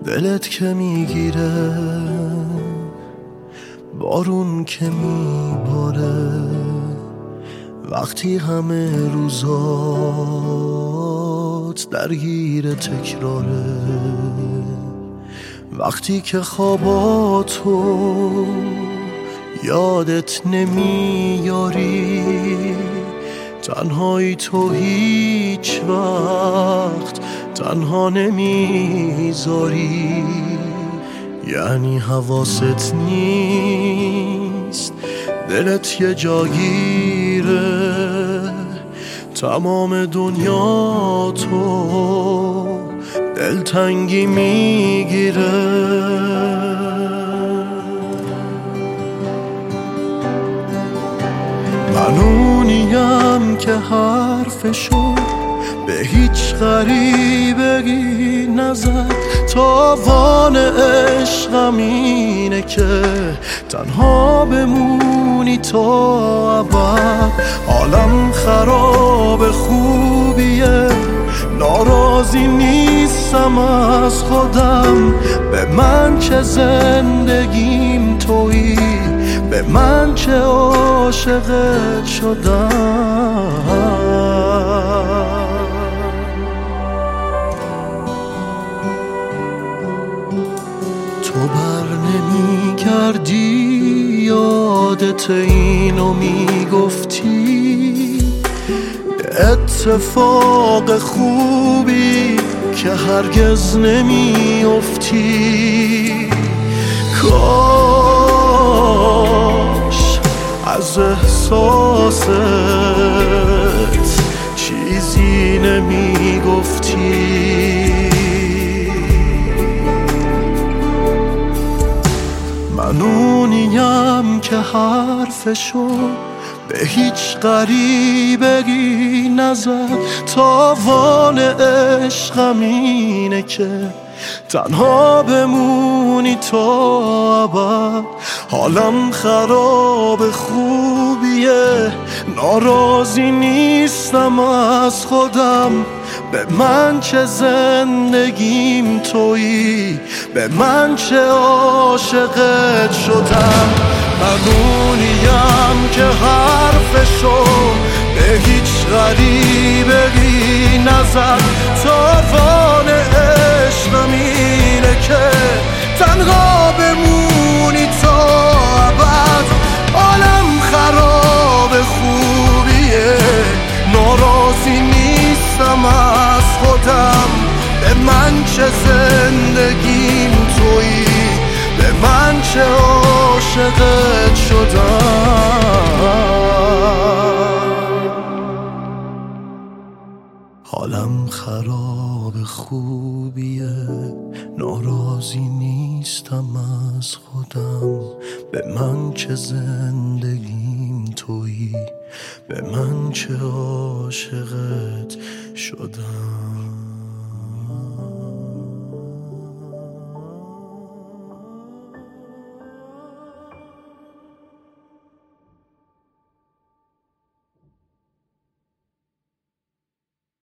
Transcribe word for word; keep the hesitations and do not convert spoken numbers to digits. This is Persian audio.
دلت که میگیره، بارون که میباره، وقتی همه روزات درگیر تکراره، وقتی که خواباتو یادت نمیاری، تنهایی تو هیچ وقت تنها نمیذاری، یعنی حواست نیست دلت یه جاگیره، تمام دنیا تو دلتنگی میگیره. من اونیم که حرفشو به هیچ غریبگی نزد، تاوان عشقم اینه که تنها بمونی تا ابد. حالم خراب خوبیه، ناراضی نیستم از خودم، به من چه زندگیم تویی، به من چه عاشقت شدم. تو بر نمی کردی یادت اینو میگفتی، اتفاق خوبی که هرگز نمیافتی. کاش از احساست چیزی نمیگفتی. من اونیم که حرفشو به هیچ غریبگی نزد، تاوان عشقم اینه که تنها بمونی تا ابد. حالم خراب خوبیه، ناراضی نیستم از خودم، به من چه زندگیم تویی، به من چه عاشقت شدم. من اونیم که حرفشو به هیچ غریبگی نزد، تاوان عشقم اینه که تنها بمونی تا ابد. عالم خراب خوبیه، ناراضی نیستم از خودم، به من چه زندگیم تویی، به من چه عاشقت شدم. حالم خراب خوبیه، ناراضی نیستم از خودم، به من چه زندگیم تویی، به من چه عاشقت شدم.